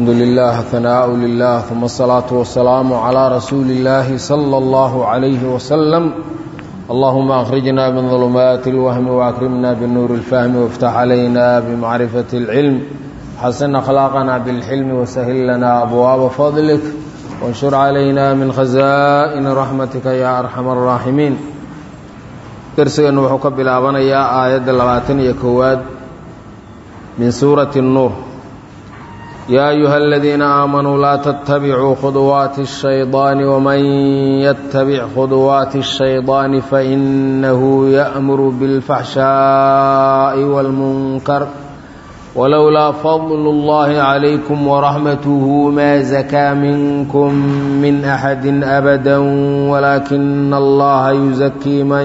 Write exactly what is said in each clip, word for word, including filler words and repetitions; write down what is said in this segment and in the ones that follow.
الحمد لله ثناء لله ثم الصلاة والسلام على رسول الله صلى الله عليه وسلم. اللهم أخرجنا من ظلمات الوهم وأكرمنا بالنور الفهم وافتح علينا بمعرفة العلم حسن أخلاقنا بالحلم وسهل لنا أبواب فضلك وانشر علينا من خزائن رحمتك يا أرحم الراحمين. درسنا وحكب بالآبان يا آيات اللباتن يكواد من سورة النور. يا أيها الذين آمنوا لا تتبعوا خطوات الشيطان ومن يتبع خطوات الشيطان فإنه يأمر بالفحشاء والمنكر ولولا فضل الله عليكم ورحمته ما زكى منكم من أحد أبدا ولكن الله يزكي من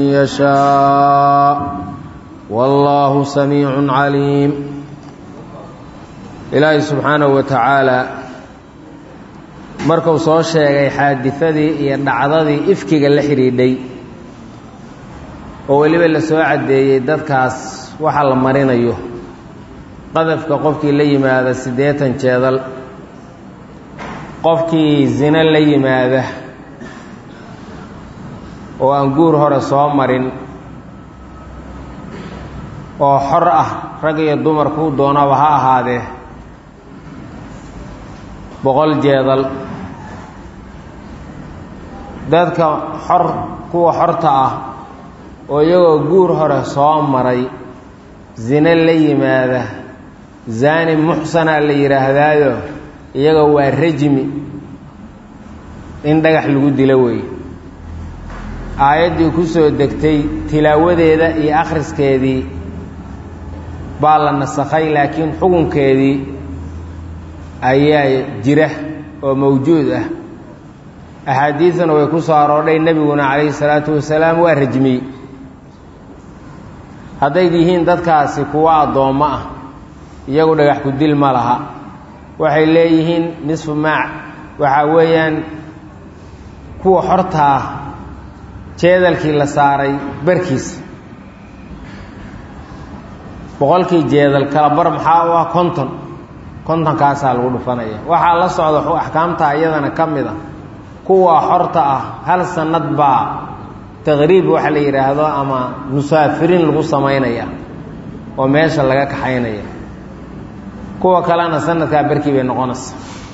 يشاء والله سميع عليم. ilaahay subxaanahu wa tacaala markuu soo sheegay xaadithadii iyo dhacdadii ifkiga la xidhiidhay oo weliba la soo caddeeyey dadkaas waxa la marinayo qadafka qofkii la yimaada siddeetan jeedal, qofkii zina la yimaada oo aan guur hore soo marin oo xor ah rag iyo dumar kuu doonaba ha ahaadee boqol jeedal. dadka xor kuwa xorta ah oo iyagoo guur hore soo maray zina la yimaada zaani muxsana la yidhaahdaayo iyaga waa rajmi in dhagax lagu dilo weeye. aayaddii ku soo degtay tilaawadeeda iyo akhriskeedii baa la nasakhay, laakiin xukunkeedii ayaa jira oo mawjuud ah. axaadiidana way ku soo aroodhay, nebiguna calayhi salaatu wasalaam waa rajmiyey. hadday yihiin dadkaasi kuwa addoommo ah iyagu dhagax ku dil ma laha, waxay leeyihiin nisfu maac, waxaa weeyaan kuwa xortaa jeedalkii la saaray barkiisa. boqolkii jeedal kala bar maxaa u ah konton kontonkaasaa lagu dhufanaya. waxaa la socda axkaamta iyadana ka mid a kuwa xorta ah hal sanad baa taqriib waxa la yidhaahdo ama musaafiriin lagu samaynaya oo meesha laga kaxaynaya. kuwa kalena sanadkaa barkii bay noqonaysa.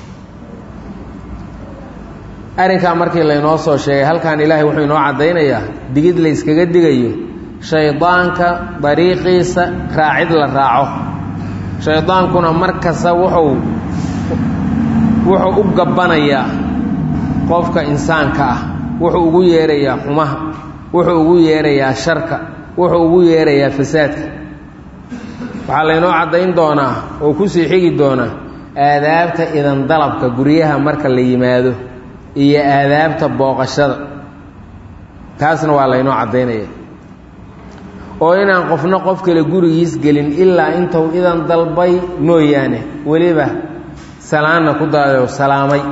arrinkaa markii laynoo soo sheegay halkan ilaahay wuxuu inoo caddaynayaa digid la yskaga digayo shaydaanka dariiqiisa raacid la raaco. shaydaankuna markasta wuxuu wuxuu u gabbanayaa qofka insaanka ah, wuxuu ugu yeerayaa xumaha, wuxuu ugu yeerayaa sharka, wuxuu ugu yeerayaa fasaadka. waxaa laynoo caddayn doonaa oo kusii xigi doonaa aadaabta idan dalabka guryaha marka la yimaado iyo aadaabta booqashada. taasna waa laynoo caddaynaya oo inaan qofna qof kale gurigiis gelin ilaa intuu idan dalbay mooyaane, weliba salaanna ku daayo salaamay.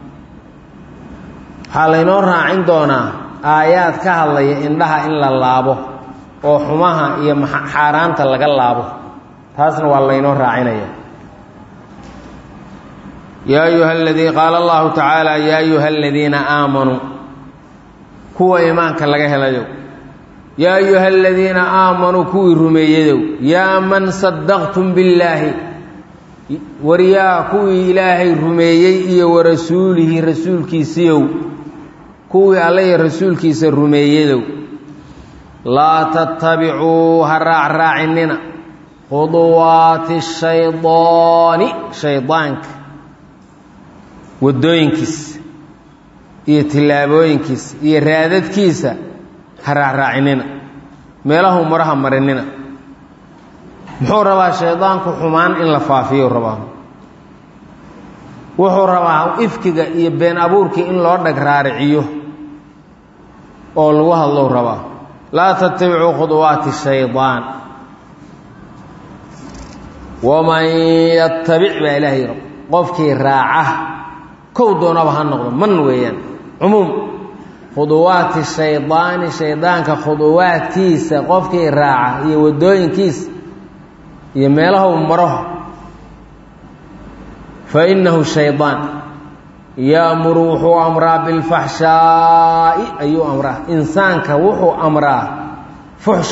waxaa laynoo raacin doonaa aayaad ka hadlaya indhaha in la laabo oo xumaha iyo xaaraanta laga laabo. taasna waa laynoo raacinaya. yaa ayuha aladii qaala allahu tacaala yaa ayuha aladiina aamanuu, kuwa iimaanka laga helayo. yaa ayuha aladiina aamanuu, kuwii rumeeyadow. yaa man sadaqtum billaahi, waryaa kuwii ilaahay rumeeyey iyo warasuulihi rasuulkiisiiow, kuwii alla iyo rasuulkiisa rumeeyadow. laa tattabicuu ha raacraacinina khuduwaati shaydaani, shaydaanka waddooyinkiisa iyo tillaabooyinkiisa iyo raadadkiisa ha raacraacinina, meelahu maraha marinina. muxuu rabaa shaydaanku? xumaan in la faafiyo rabaa. wuxuu rabaa ifkiga iyo been abuurkii in loo dhag raariciyo oo lagu hadlow rabaa. laa tattabicuu khuduwaati shaydaan waman yattabic baa ilaahay rab, qofkii raaca kow doonaba ha noqdo, man weeyaan cumuum. khuduwaati shaydaani, shaydaanka khuduwaadkiisa qofkii raaca iyo waddooyinkiisa iyo meelaha u maro fainahu shaydaan yaamuru wuxuu amraa bilfaxshaa'i ayuu amraa insaanka wuxuu amraa fuxsh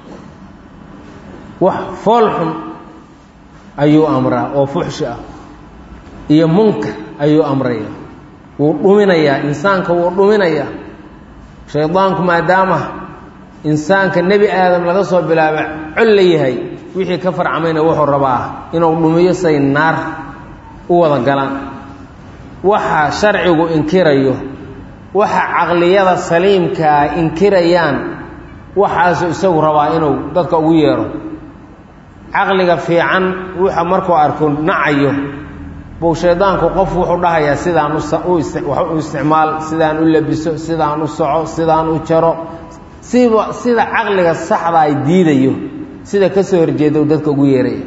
wax fool xun ayuu amraa oo fuxshi ah iyo munkar ayuu amraya wuu dhuminayaa insaanka wuu dhuminayaa shaydaanku maadaama insaanka nebi aadam laga soo bilaaba col la yahay wixii ka farcamayna wuxuu rabaa inuu dhumiyo say naar u wada galaan waxa sharcigu inkirayo waxa caqliyada saliimkaa inkirayaan waxaasuu isagu rabaa inuu dadka ugu yeero caqliga fiican wuxa markuu arko nacayo buu shaydaanku qof wuxuu dhahayaa sidaan u isticmaal sidaan u labiso sidaan u soco sidaan u jaro siba sida caqliga saxda ay diidayo sida ka soo horjeeda uu dadka ugu yeeraya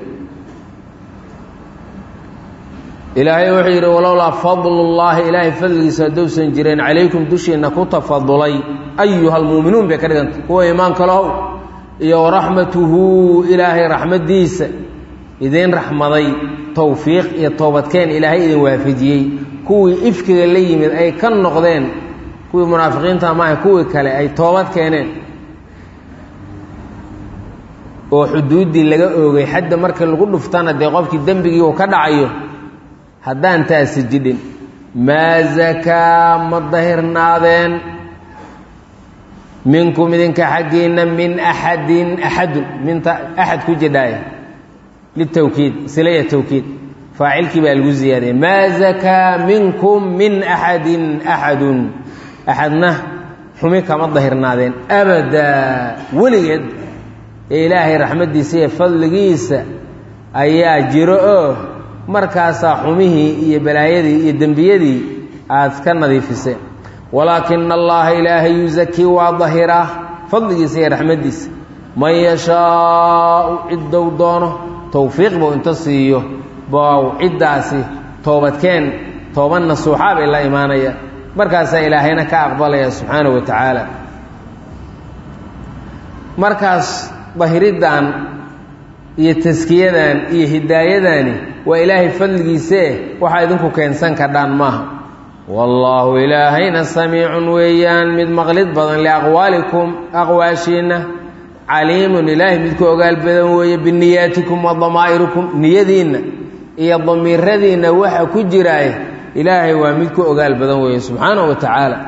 ilaahay wuxuu yidhi walowlaa fadlullaahi ilaahay fadligiisa haddousan jireen calaykum dushiinna ku tafadulay ayuhalmuuminuun bay ka dhiganta kuwa iimaanka lahow iyo waraxmatuhu ilaahay raxmaddiisa idiin raxmaday towfiiq iyo toobadkeen ilaahay idin waafajiyey kuwii ifkiga la yimid ay ka noqdeen kuwii munaafiqiinta maaha kuwii kale ay toobad keeneen oo xuduuddii laga oogay xadda markii lagu dhuftana dee qofkii dembigii uu ka dhacayo haddaan taasi jidhin maa zakaa ma dahirnaadeen minkum idinka xaggiinna min axadin axadun minta axad ku jidhaaya litawkiid silaya tawkiid faacilkii baa lagu ziyaadiyey maa zakaa minkum min axadin axadun axadna xumi kama dahirnaadeen abadaa weligeed ee ilaahay raxmaddiisa iyo fadligiisa ayaa jiro oo markaasaa xumihii iyo balaayadii iyo dembiyadii aad ka nadiifiseen walaakina allaha ilaahay yusakii waa dahiraa fadligiisa iyo raxmaddiisa man yashaau ciddou doono towfiiq buu inta siiyo bow ciddaasi toobadkeen tooban nasuuxa bay la imaanaya markaasaa ilaahayna ka aqbalaya subxaanahu wa tacaala markaas dahiriddan iyo taskiyadan iyo hidaayadani waa ilaahay fadligiisee waxaa idinku keensan kadhaan maaha wallaahu ilaahayna samiicun weeyaan mid maqlid badan liaqwaalikum aqwaashiinna caliimun ilaahay midku ogaal badan weeye biniyaatikum wa damaa'irikum niyadiinna iyo damiiradiinna waxa ku jiraay ilaahay waa midku ogaal badan weeye subxaanahu wa tacaala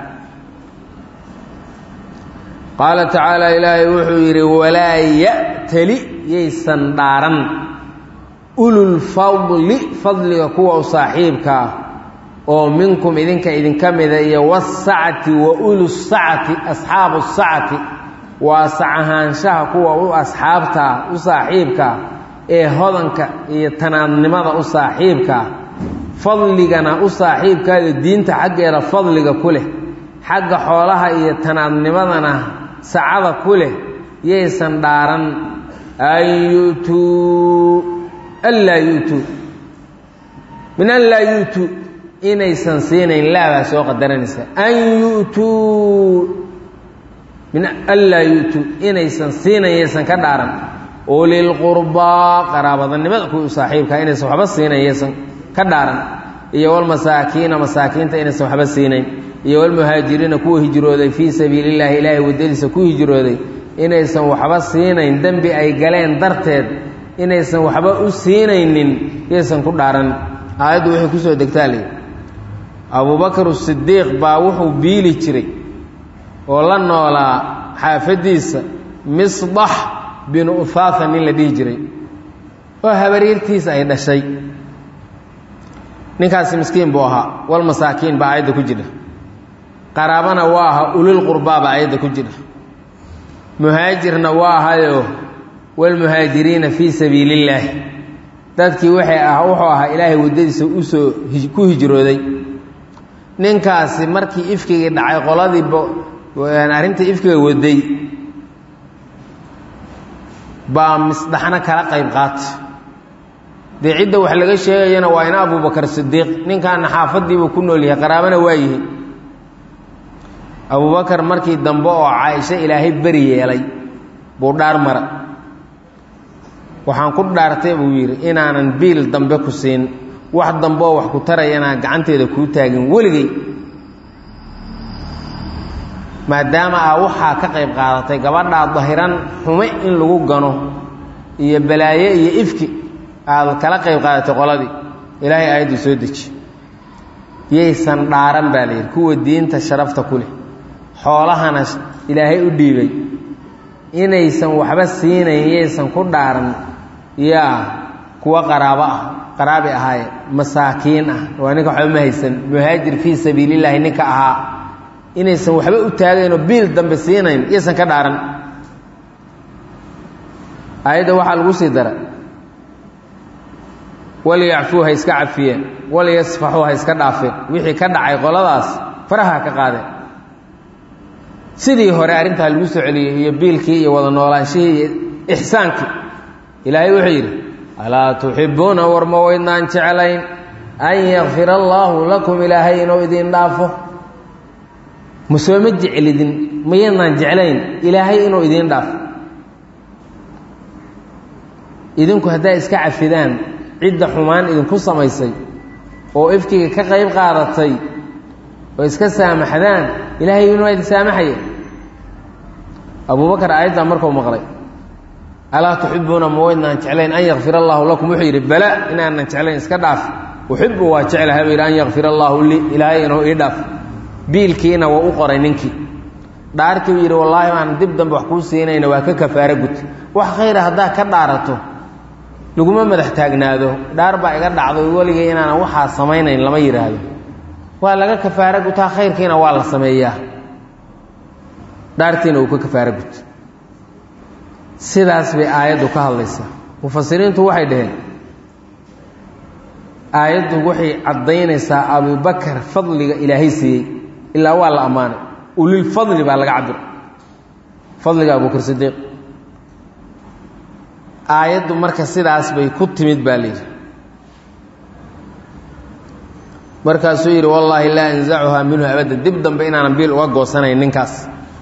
qaala tacaala ilaahay wuxuu yidhi walaa ya'tali yaysan dhaaran ululfadli fadliga kuwa u saaxiibka ah oo minkum idinka idinka mida iyo wasacati wa ulusacati asxaabu sacati waa sacahaanshaha kuwa u asxaabtaa u saaxiibkaa ee hodanka iyo tanaadnimada u saaxiibkaa fadligana u saaxiibkaada diinta xaggeeda fadliga ku leh xagga xoolaha iyo tanaadnimadana sacada ku leh yaysan dhaaran an yu'tuu anlaa yu'tuu min an laa yu'tuu inaysan siinayn laabaa soo qadaranaysa an yu'tuu min anlaa yu'tuu inaysan siinayn yaysan ka dhaaran ulilqurbaa qaraabadanimada kuwii u saaxiibkaa inaysan waxba siinayn yaysan ka dhaaran iyo walmasaakiina masaakiinta inaysan waxba siinayn iyo walmuhaajiriina kuwa hijrooday fii sabiili llaahi ilaahay waddadiisa ku hijrooday inaysan waxba siinayn dembi ay galeen darteed inaysan waxba u siinaynin yaysan ku dhaaran aayaddu waxay ku soo degtaa lii abubakar sidiiq baa wuxuu biili jiray oo la noolaa xaafaddiisa misdax binu uhaatha nin la dhihi jiray oo habaryartiisa ay dhashay ninkaasi miskiin buu ahaa walmasaakiin baa aayadda ku jira qaraabana waa ahaa ulul qurbaaba aayadda ku jira muhaajirna waa ahayoo walmuhaajiriina fii sabiili illaahi dadkii waxay ah wuxuu ahaa ilaahay waddadiisa usoo ku hijrooday ninkaasi markii ifkigii dhacay qoladii arrintii ifkiga waday baa misdhaxna kala qayb qaatay dee cidda wax laga sheegayana waa ina abubakar sidiiq ninkaana xaafaddiibuu ku nool yahay qaraabana waa yihiin abubakar markii dambe oo caaisho ilaahay beri yeelay buu dhaar mara waxaan ku dhaartay buu yidhi inaanan biil dambe ku siin wax dambo wax ku tarayana gacanteeda ku taagin waligay maadaama aa waxa ka qayb qaadatay gabadha dahiran xume in lagu gano iyo balaaye iyo ifki aad kala qayb qaadatay qoladii ilaahay aayadu soo deji yeysan dhaaran baalay kuwa diinta sharafta ku leh xoolahana ilaahay u dhiibay inaysan waxba siinayn yeysan ku dhaaran yaa kuwa qaraabo ah qaraabi ahaay masaakiin ah waa ninka waxba ma haysan muhaajir fi sabiilillah ninka ahaa inaysan waxba u taagayno biil dambe siinayn yeysan ka dhaaran ayada waxa lagu sii dara wal ya'fu ha iska cafiyeen wal yasfahu ha iska dhaafeen wixii ka dhacay qoladaas faraha ka qaadeen sidii hore arinta lagu soo celiyay iyo biilkii iyo wada noolaanshihii ihsaankii ilaahay wuxuu yiri ala tuhibbuna warma waynaan jecelayn an yaghfira Allahu lakum ilaahay inuu idin dhaafo muslima jecelidin maynaan jecelayn ilaahay inuu idin dhaafo idinku hadaa iska cafidaan cidda xumaan idinku samaysay oo ifkiga ka qayb qaadatay oo iska saamaxdaan ilaahay inuu idin saamaxay Abu Bakar ayda markuu maqlay ala tuhibbuna mawadna jecelayn an yaghfir Allahu lakum wuxuu bala inaan jecelayn iska dhaaf uhibbu wa jecelahay ila an yaghfir Allahu li ilaahay inuu ii dhaaf biilkiina waa u qoray ninkii dhaarkii yiri wallahi aan dib dambe wax ku siinayna waa ka kafaara gud wax khayr hadaa ka dhaarato laguma madax taagnaado dhaar baa iga dhacdo waliga inaan waxa sameeynayn lama yiraahdo waa laga kafaara gutaa khayrkiina waa la sameeyaa dhaartiina uu ka kafaara gut sidaas bay aayadu ka hadlaysaa mufassiriintu waxay dhaheen aayadu waxay cadeynaysaa Abu Bakar fadliga ilaahay siiyay ilaa waa la amaanay ulil fadli baa laga cabir fadliga Abu Bakar Sidiiq aayadu marka sidaas bay ku timid baa leeyahay markaasuu yiri wallahi la anzacuha minhu abada dib dambe inaan biil uga goosanayn ninkaas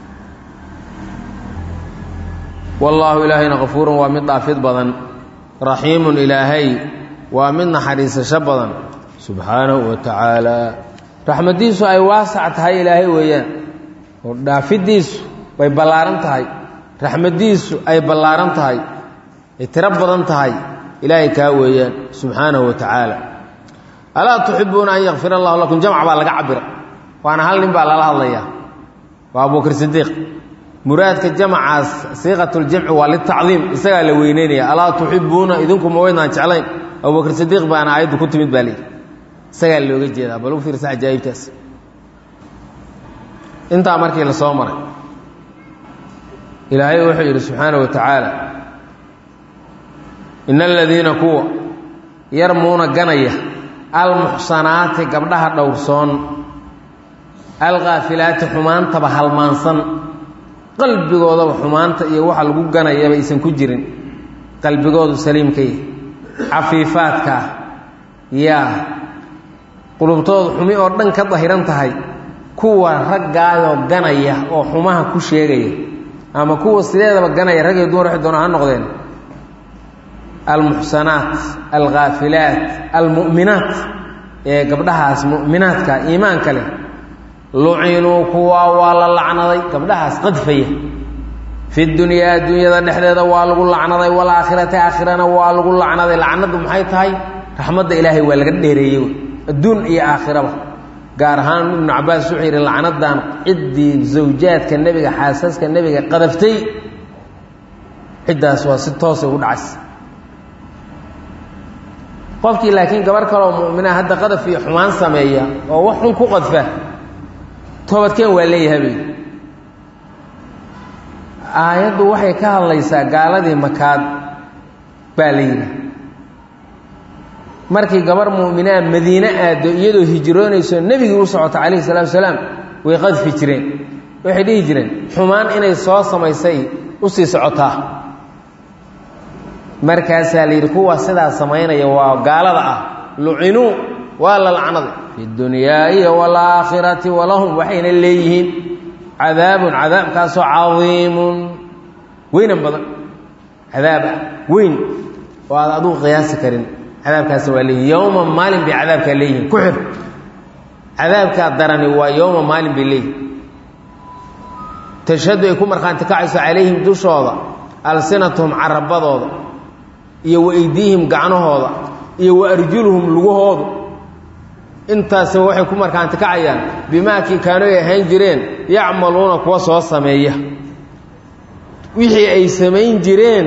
wallahu ilaahina ghafuurun wa mid dhaafid badan rahiimun ilaahay wa min naxariisasho badan subhanahu wa ta'ala rahmadiisu ay waasac tahay ilaahay weeyaan oo dhaafidiisu way balaaran tahay rahmadiisu ay balaaran tahay itirab badan tahay ilaahay ka weeyaan subhanahu wa ta'ala ala tuhibbuna an yaghfira Allahu lakum jam'a ba laga cabira waana hal nin baa la hadlaya waa Abu Bakr Sidiiq muraadka jam'aas siiqatul jam'i waa li ta'zim isaga la weyneynaya ala tuhibbuna idinku ma weynaan jeclayn Abu Bakr Sidiiq baana aayadu ku timid bali isaga looga jeedaa bal u fiirsa ajaayibtaas inta markii la soo maray ilaahay wuxuu yiri subhanahu wa ta'ala innal ladina kuwa yarmuuna ganaya al muhsanaati gabdhaha dhowrsoon al ghafilaati xumaanta ba halmaansan qalbigooda xumaanta iyo waxa lagu ganayaba aysan ku jirin qalbigoodu saliimkay afiifaadka ya qulubtoodu xumi oo dhan ka dahiran tahay kuwa raggaayoo ganaya oo xumaha ku sheegaya ama kuwa sideedaba ganaya rag iyo dumar wax doona ha noqdeen المحسنات الغافلات المؤمنات ee gabdhahaas mu'minaadka iimaanka leh lu'inu kuwa wala lacnaday gabdhahaas qadfaya fi dunya dunyada dhexdeeda waa lagu lacnaday wal aakhirati aakhirana waa lagu lacnaday lacnadu maxay tahay raxmadda ilaahay waa laga dheereeyay adduun iyo aakhiraba gaar ahaan ibn Abbas wuxuu yiri lacnadan cidii zawjaadka nabiga xaasaska nabiga qadaftay cidaas waa si toos ah u dhacay qofkii laakiin gabar kale oo muumina hadda qadaf iyo xumaan sameeya oo wax xun ku qadfa toobadkeen waa leeyahay aayadu waxay ka hadlaysaa gaaladii makaad baaliina markii gabar muumina Madiina aado iyadoo hijroonayso nabiga uu socota kaleey salaam salaam way qadfi jireen waxay dhihi jireen xumaan inay soo samaysay u sii socotaa markaas la yiri kuwa sidaa sameeynaya waa gaalada ah lu'inu wala la'nad fi dunya iyo wal aakhirati walahum waxayna leeyihiin cadaabun cadaab kaasoo cadiimun weyn badan cadaab weyn oo aad adu qiyaas karin cadaabkaas waa leeyihin yowma maalin bay cadaabkaa leeyihin ku xir cadaabkaa darani waa yowma maalin bay leeyihin tashhadu ay ku markhaanti kacayso calayhim dushooda alsinatuhum carabadooda iyo wa aydiihim gacnahooda iyo wa arjuluhum lugahoodu intaasba waxay ku markhaanti kacayaan bimaa kii kaanu ay ahaan jireen yacmaluuna kuwa soo sameeya wixii ay samayn jireen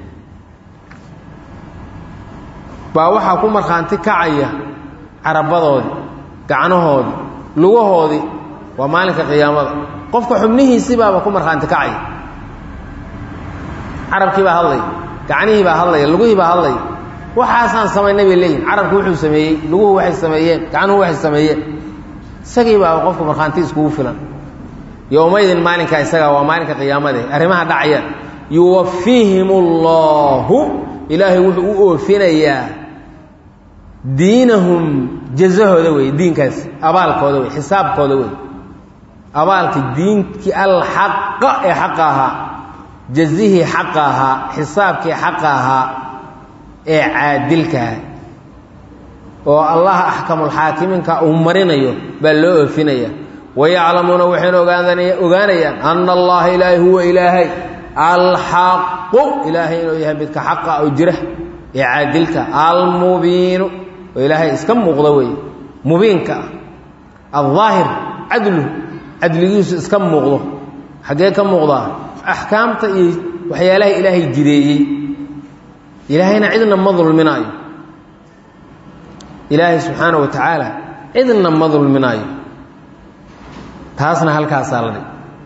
baa waxaa ku markhaanti kacaya carabadoodii gacnahoodii lugahoodii waa maalinka qiyaamada qofka xubnihiisii baaba ku markhaanti kacaya carabkii baa hadlaya gacnihii baa hadlaya lugihii baa hadlaya waxaasaan samaynay bay leeyihin carabku wuxuu sameeyey luguhu waxay sameeyeen gacnuhu waxay sameeyeen isagii baa qofka markhaanti iskugu filan yowmaydin maalinkaa isagaa waa maalinka qiyaamade arrimaha dhacayaan yuwafiihim ullahu ilaahay wuxuu u oofinayaa diinahum jazahooda wey diinkaas abaalkooda wey xisaabkooda wey abaalkii diinkii alxaqa ee xaqa ahaa jazihii xaqa ahaa xisaabkii xaqa ahaa ee caadilkaha oo allah axkamulxaakimiinka uu marinayo baa loo oofinaya wayaclamuuna waxayna ogaanayaan ana allaha ilaahay huwa ilaahay alxaqu ilaahay inuu yahay midka xaqa oo jira ee caadilka almubiinu oo ilaahay iska muuqda wey mubiinka ah aldaahir cadluhu cadligiisu iska muuqdo xaggee ka muuqdaa axkaamta iyo waxyaalaha ilaahay jideeyey ilaahayna cidna ma dulminaayo ilaahay subxaana wa tacaala cidna ma dulminaayo taasna halkaasaa la dhig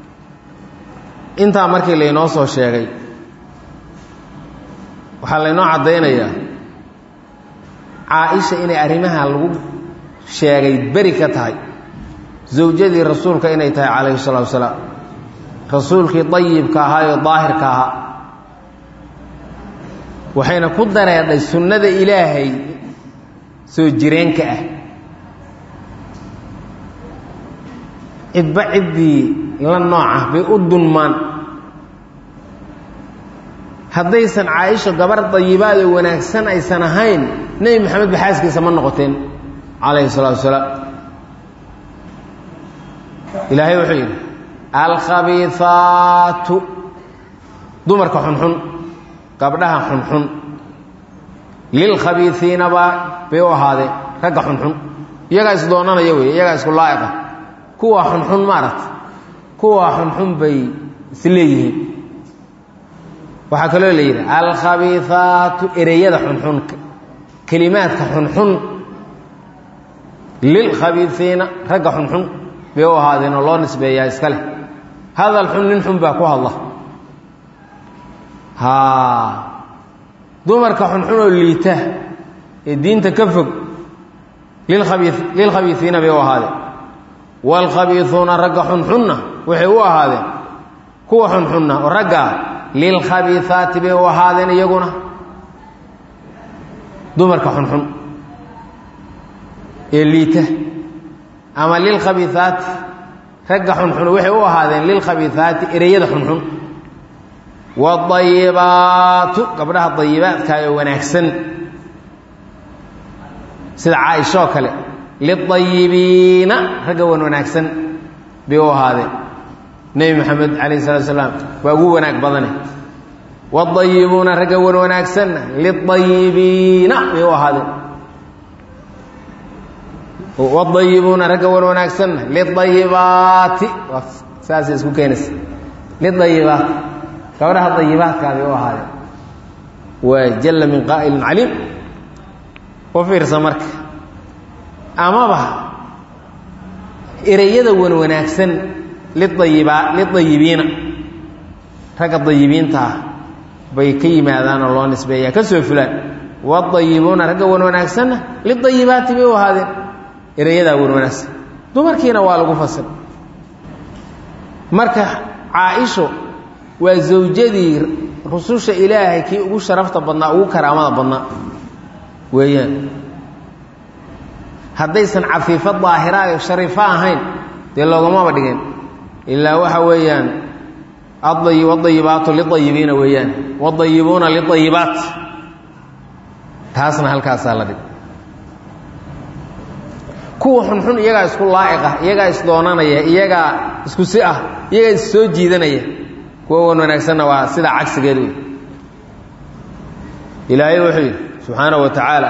intaa markii laynoo soo sheegay waxaa laynoo caddaynayaa caa-isha inay arrimaha lagu sheegay beri ka tahay zawjadii rasuulka inay tahay calayhi salaatu wasalaam rasuulkii dayibka ahaa oo daahirka ahaa waxayna ku dareedhay sunnada ilaahay soo jireenka ah cidba ciddii la nooca bay u dunmaan haddaysan caaisho gabar dayibaad oo wanaagsan aysan ahayn nebi maxamed ba xaaskiisa ma noqoteen calayhi salaatu wasalaam ilaahay wuxuu yidhi alkhabiihaatu dumarka xunxun gabdhaha xunxun lilkhabiiiina baa bay u ahaadeen ragga xunxun iyagaa is doonanaya wey iyagaa isku laa'iqa kuwa xunxun maaragta kuwa xunxun bay isleeyihiin waxaa kaloo la yidhi alkhabiihaatu ereyada xunxun kelimaadka xunxun lilkhabiiiina ragga xunxun bay u ahaadeen oo loo nisbeeyaa iska leh hadal xun nin xun baa ku hadla haa dumarka xunxun oo liita ee diinta ka fog lilkhabii lilkhabiiiina bay u ahaadeen waalkhabiiuuna ragga xunxunna waxay u ahaadeen kuwa xunxunna oo raggaa lilkhabiihaati bay u ahaadeen iyaguna dumarka xunxun ee liita ama lilkhabiihaati ragga xunxun waxay u ahaadeen lilkhabiihaati ereyada xunxun waadayibaatu gabdhaha dayibaadka ee wanaagsan sida caaisha oo kale lidayibiina ragga wan wanaagsan bay u ahaadeen nebi maxamed calayhi salatu salaam waa ugu wanaag badane waadayibuuna ragga wan wanaagsanna lidayibiina bay u ahaadeen wadayibuuna ragga wan wanaagsanna lidayibaati waa saasay isku keenaysa lidayibaat gabdhaha dayibaadkaa bay u ahaadeen waa jalla min qaa'ilin caliim u fiirsa marka amaba ereyada wan wanaagsan lidayiba lidayibiina ragga dayibiinta ah bay ka yimaadaan oo loo nisbeeyaa ka soo fulaan wadayibuuna ragga wan wanaagsanna lidayibaati bay u ahaadeen ereyadaa wan wanaagsan dumarkiina waa lagu fasir marka caaisho waa zawjadii rususha ilaahay kii ugu sharafta badnaa ugu karaamada badnaa weeyaan haddaysan cafiifo daahira shariifo ahayn dee loogamaba dhigeen ilaa waxa weeyaan wadayibaatu lidayibiina weeyaan wadayibuuna lidayibaat taasna halkaasaa la dhig kuwa xunxun iyagaa isku laa'iq ah iyagaa isdoonanaya iyagaa isku si ah iyagaa is soo jiidanaya kuwa wan wanaagsanna waa sidaa cagsigeed wey ilaahay wuxuu yidhi subxaanahu wa tacaala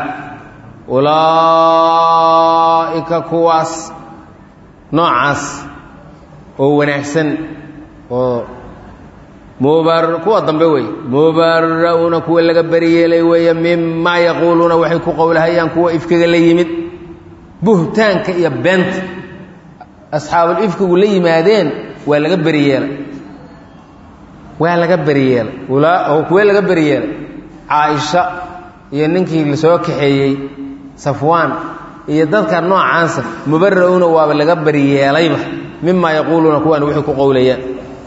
ulaa'ika kuwaas noocaas oo wanaagsan oo mubar kuwa dambe wey mubara'uuna kuwa laga bari yeelay weeye mimaa yaquuluuna waxay ku qowlahayaan kuwa ifkiga la yimid buhtaanka iyo beenta asxaabul ifkigu la yimaadeen waa laga bari yeelay waa laga bari yeelay oo kuwee laga bari yeelay caaisha iyo ninkii la soo kaxeeyey safwaan iyo dadka noocaansa mubara'uuna waaba laga bari yeelayba mimaa yaquuluuna kuwaan waxay ku qowlayaan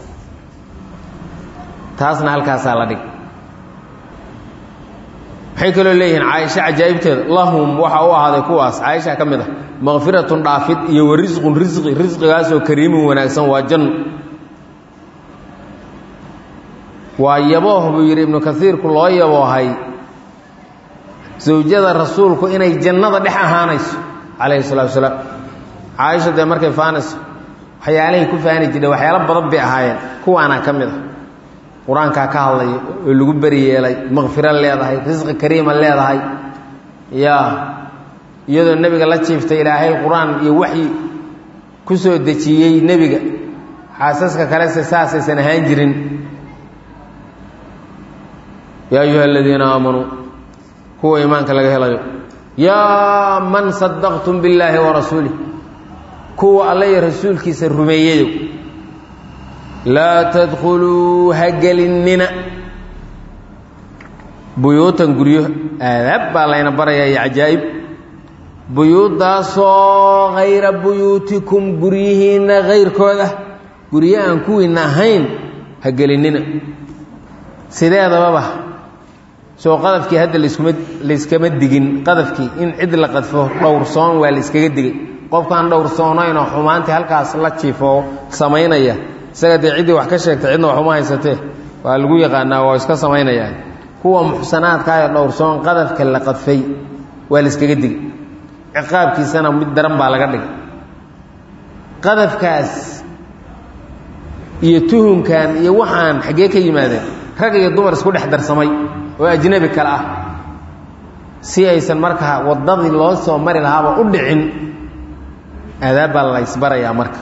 taasna halkaasaa la dhig waxay kaloo leeyihiin caaisha cajaa'ibteeda lahum waxaa u ahaaday kuwaas caaisha ka mid ah maqfiratun dhaafid iyo wa risqun risqi risqigaasoo kariimun wanaagsan waa janno waa yabooh buu yidhi ibnu kaiirku loo yaboohay zawjada rasuulku inay jannada dhex ahaanayso calayhi salatu wasalaam caaisha dee markay faanayso waxyaalahay ku faani jireen waxyaalo badan bay ahaayeen kuwaana ka mid ah qur-aankaa ka hadlaya oo lagu beri yeelay maqfiro leedahay risqi kariima leedahay yaa iyadoo nebiga la jiiftay ilaahay qur-aan iyo waxyi ku soo dejiyey nebiga xaasaska kalese saasaysan ahaan jirin yaa ayuha aladiina aamanuu kuwa iimaanka laga helayo yaa man sadaqtum billaahi wa rasuulih kuwa alla iyo rasuulkiisa rumeeyayow laa tadkhuluu ha gelinnina buyuutan guryo aadaab baa layna barayaa iyo cajaa'ib buyuuddaasoo hayra buyuutikum guryihiinna hayrkooda guryo aan kuwiinna ahayn ha gelinnina sideedababa soo qadafkii hadda laskuma layskama digin qadafkii in cid la qadfo dhowrsoon waa la iskaga digay qofkaan dhowrsoonayn oo xumaantii halkaas la jiifoo samaynaya isaga dee ciddii wax ka sheegtay cidna wax uma haysatee waa lagu yaqaanaa waa iska samaynayaa kuwa muxsanaadkaayoo dhowrsoon qadafka la qadfay waa la iskaga digay ciqaabkiisana mid daran baa laga dhigay qadafkaas iyo tuhunkan iyo waxaan xaggee ka yimaadeen rag iyo dumar isku dhex darsamay oo ajnabi kale ah si aysan markaa waddadii loo soo mari lahaaba u dhicin aadaab baa la ysbarayaa marka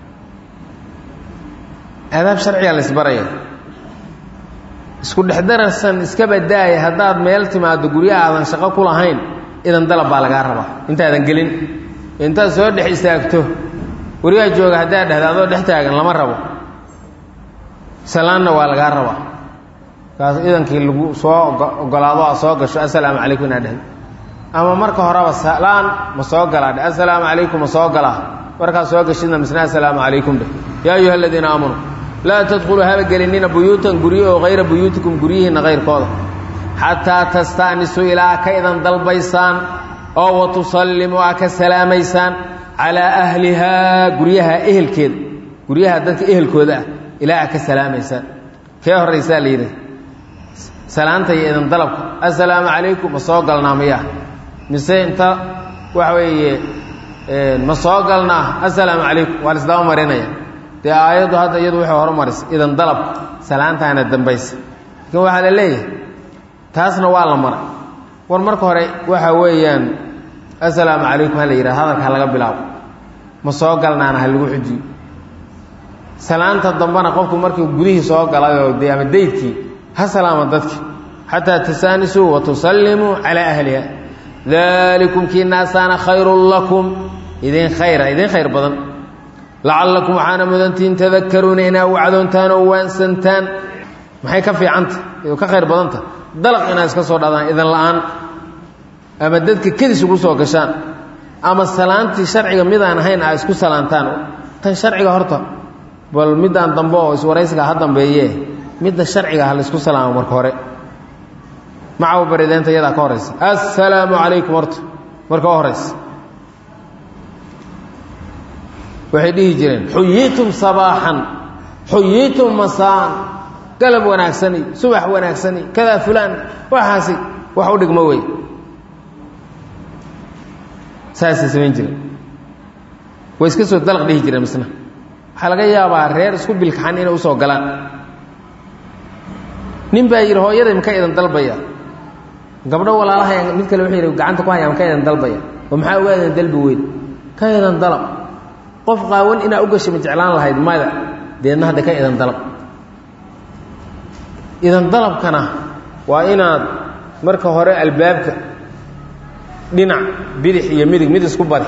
aadaab sharcigaa la ysbaraya isku dhex dararsan iska badaaya haddaad meel timaado guryo aadan shaqo ku lahayn idan dalab baa lagaa rabaa intaadan gelin intaad soo dhex istaagto guryaha jooga haddaad dhahda adoo dhex taagan lama rabo salaanna waa lagaa rabaa kaas idankii lagu soo ogolaado a soo gasho assalaamu calaykum inaad dhahdo ama marka horeba salaan ma soo galaa dheh assalaamu calaykum ma soo galaa markaad soo gashidna misna assalaamu calaykum dheh yaa ayuha aladiina aamanuu laa tadkhuluu haba gelinina buyuutan guryo oo hayra buyuutikum guryihiinna hayrkooda xataa tasta'nisuu ilaa ka idan dalbaysaan oo wa tusallimuu a ka salaamaysaan calaa ahlihaa guryaha ehelkeeda guryaha dadka ehelkooda ah ilaa a ka salaamaysaan kee horraysaa la yidhi salaanta iyo idan dalabka assalaamu calaykum ma soo galnaa miyaa mise inta waxa weeye ma soo galnaa assalaamu calaykum waa laisdaba marinaya dee aayaddu hadda iyadu waxay horumarisa idan dalabka salaantaana dambaysa laakiin waxaa la leeyahay taasna waa la maray war marka hore waxa weeyaan assalaamu calaykum ha la yidhaha hadalka ha laga bilaabo ma soo galnaana ha lagu xujiyo salaanta dambena qofku markii gudihii soo galayoo dee ama daydkii ha salaama dadki xataa tasaanisuu wa tusallimuu calaa ahliha daalikum kii naasaana khayrun lakum idin khayra idin khayr badan lacallakum waxaana mudantiin tadakaruuna inaa wacdoontaan oo waansantaan maxay ka fiicanta ka khayr badanta dalaq inaad iska soo dhadaan idan la-aan ama dadka kedis ugu soo gashaan ama salaantii sharciga midaan ahayn aa isku salaantaan tan sharciga horta bal midaan dambe oo iswaraysiga ha dambeeye midda sharciga ha laysku salaamo marka hore macaw barideenta iyadaa ka horaysa assalaamu calaykum horta marka u horaysa waxay dhihi jireen xuyiitum sabaaxan xuyiitum masaan galab wanaagsani subax wanaagsani kadaa fulaan waxaasi wax u dhigmo wey saasay samayn jireen way iska soo dalaq dhihi jireen misna waxaa laga yaabaa reer isku bilkaxan inay usoo galaan nin baa yidhi hooyaday maka idan dalbaya gabdho walaalahay mid kale wuxuu yidhi gacanta ku hayaa maka idan dalbaya oo maxaa uga idan dalbi weyn ka idan dalab qof qaawan inaa u gashay ma jeclaan lahayd mada deedna hadda ka idan dalab idan dalabkana waa inaad marka hore albaabka dhinac bidix iyo midig mid isku bari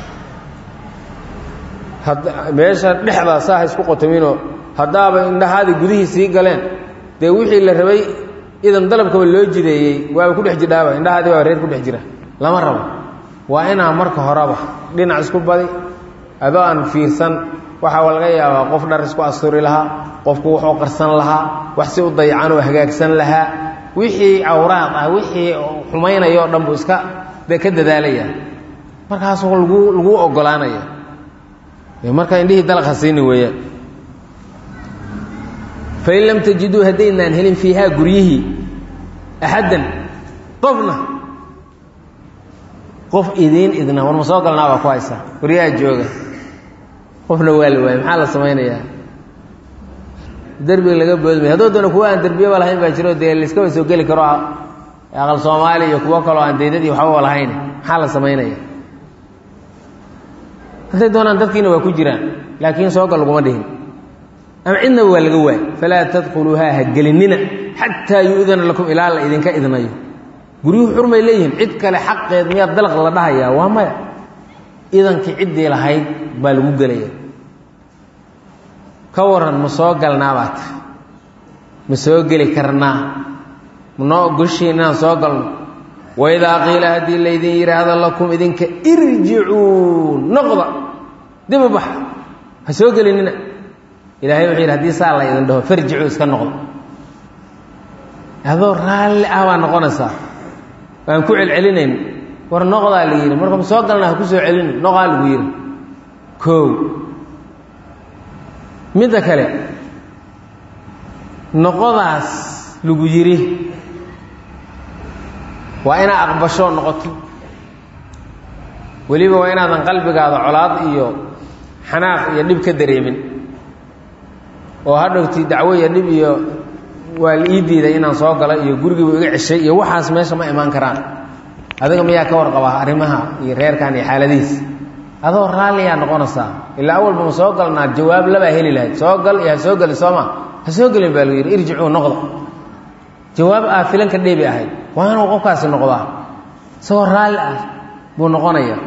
meesha dhexdaa saaha isku qotaminoo haddaaba indhahaadii gudihii sii galeen dee wixii la rabay idan dalabkaba loo jideeyey waaba ku dhex jidhaaba indhahaadii baaba reer ku dhex jira lama rabo waa inaa marka horeba dhinac isku badi adoo aan fiirsan waxaa laga yaabaa qof dhar isku asturi lahaa qofku wuxuu qarsan lahaa wax si u dayacan oo hagaagsan lahaa wixii awraad ah wixii xumaynaya oo dhan buu iska ka dadaalaya markaasoo lagu lagu ogolaanaya marka indhihii dalaq hasiini weeyaan fain lam tajiduu haddaynaan helin fiihaa guryihii axaddan qofna qof idiin idna war ma soo galnaa baa ku haysaa guryaha jooga qofna waa la waayay maxaa la samaynayaa derbiga laga boodmay haddoo doona kuwa aan derbiyaba lahayn baa jiro dee layskaba soo geli karo aqal soomaali iyo kuwo kaloo aan deydadii waxbaba lahayn maxaa la samaynaya hadday doonaan dadkiina waa ku jiraan laakiin soo gal laguma dhihin ama cidnaba waa laga waay falaa tadkhuluuhaa ha gelinina xataa yu'dana lakum ilaa la idinka idnayo guryuhu xurmay leeyihiin cid kale xaqeed miyaad dalaq la dhahayaa waa maya idankii ciddii lahayd baa lagu gelaya ka waran ma soo galnaa baa tahay ma soo geli karnaa manoo ogoshiin inaan soo galno waidaa qiila haddii laydin yidhaahdo lakum idinka irjicuu noqda dibu bax ha soo gelinina ilaahay wuxuu yidhi hadii saa la idin dhaho farjicuu iska noqda adoo raalli ah baa noqonaysaa waan ku celcelinayn war noqdaa la yidhi marka ma soo galnaa ha ku soo celini noqaa lagu yidhi koow midda kale noqodaas lagu yidhi waa inaa aqbashoo noqoto weliba waa inaadan qalbigaada colaad iyo xanaaq iyo dhib ka dareemin oo hadhowtii dacwo iyo dhib iyo waa la ii diiday inaan soo galo iyo gurigiibu iga ceshay iyo waxaas meesha ma imaan karaan adiga miyaa ka warqabaa arrimaha iyo reerkan iyo xaaladihiis adoo raalliyaa noqonaysaa ilaa awalba ma soo galnaa jawaab labaa heli lahayd soo gal iyo ha soo geli sooma ha soo gelin baa lagu yidhi irjicuu noqda jawaab aa filanka dheebi ahayd waa inuu qofkaasi noqdaa isagoo raalli ah buu noqonaya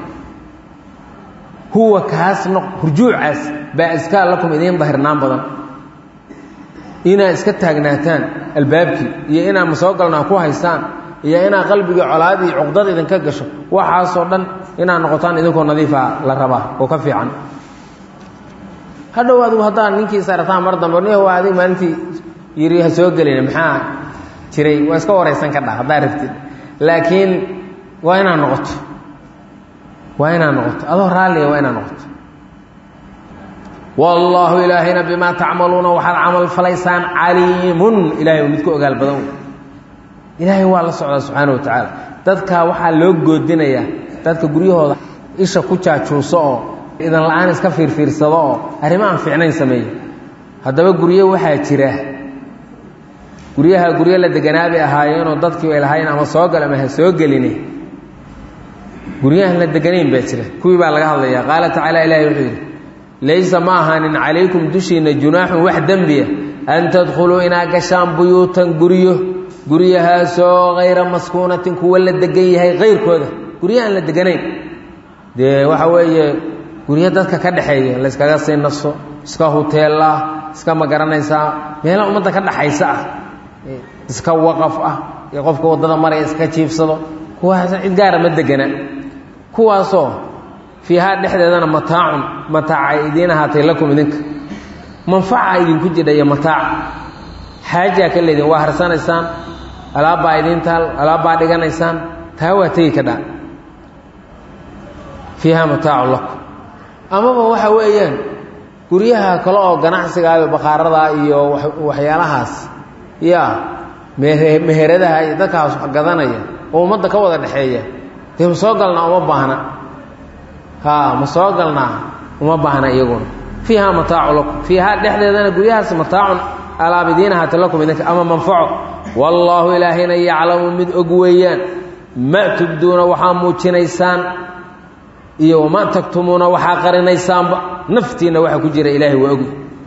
huwa kaas hurjuucaas baa iskaa lakum idiin dahirnaan badan inaad iska taagnaataan albaabkii iyo inaad ma soo galnaa ku haystaan iyo inaad qalbigii colaad iyo cuqdad idinka gasho waxaasoo dhan inaad noqotaan idinkoo nadiifa la rabaa oo ka fiican hadhow adigu haddaan ninkii sarataan mar dambe ni waa adig maalintii yidhi ha soo gelina maxaa jiray waa iska waraysan ka dhah haddaa rabtid laakiin waa inaad noqoto waa inaad noqoto adoo raalliga waa inaad noqoto wallaahu ilaahayna bimaa tacmaluuna waxaad camal falaysaan caliimun ilahay oo mid ku ogaal badan wey ilaahay waa la socdaa subxaana wa tacaala dadkaa waxaa loo goodinayaa dadka guryahooda isha ku jaajuuso oo idan la-aan iska fiirfiirsado oo arrimo aan fiicnayn sameeya haddaba guryo waxaa jira guryaha guryo la deganaabay ahaayeenoo dadkii ay lahaayeen ama soo gal ama ha soo geline guryahan la deganayn baa jira kuwii baa laga hadlayaa qaala tacaala ilahay wuxuu yidhi laysa ma ahaanin calaykum dushiinna junaaxun wax dembiya an tadkhuluu inaad gashaan buyuutan guryo guryahaasoo hayra maskuunatin kuwa la degan yahay kayrkooda guryahaan la deganayn dee waxa weeye guryo dadka ka dhexeeya layskaga sii naso iska huteella iska ma garanaysaa meela ummadda ka dhaxaysa ah iska waqaf ah iyo qofka waddada maraya iska jiifsado kuwaas cid gaara ma degana kuwaasoo fiihaa dhexdeedana mataacun mataaca idiin ahaatay lakum idinka manfaca idinku jidha iyo mataac xaajaa ka leediin waa harsanaysaan alaabbaa idiin taal alaabbaa dhiganaysaan taa waa tegi ka dhaa fiihaa mataacu lakum amaba waxa weeyaan guryaha kale oo ganacsiga iyo baqaarada iyo waxyaalahaas yaa meheradaha iyo dadkaas wax gadanaya oo ummadda ka wada dhexeeya dee soo galna uma baahna ها مسوقلنا وما بهنا يقول فيها متاع لكم فيها دحدنا غريها متاع على بدينها لكم إذا أما منفعه والله إلهنا يعلم مد أقويان ما تبدون وحاموجنيسان iyo ma tagtumuna waxa qarinaysaan naftiina waxa ku jira ilaahay waa og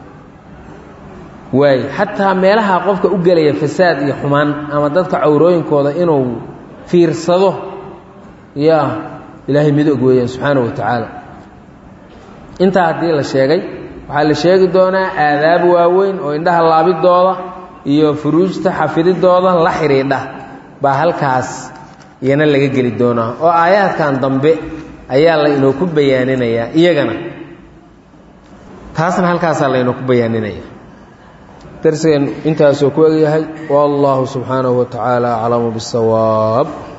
way hatta meelaha qofka u galaya fasaad iyo xumaan ama dadka cawrooyinkooda inuu fiirsado ya ilaahay mid og weeyaan subhanahu wa ta'ala inta hadii la sheegay waxa la sheegi doonaa aadaab waaweyn oo indhaha laabidooda iyo furuujta xafididooda la xiriidha ba halkaas iyana laga gali doonaa oo aayaadkan dambe ayaa la inoo ku bayaaninaya iyagana taasna halkaas la inoo ku bayaaninaya darsigan intaas oo ku yahay wallahu subhanahu wa ta'ala a'lamu bis-sawab.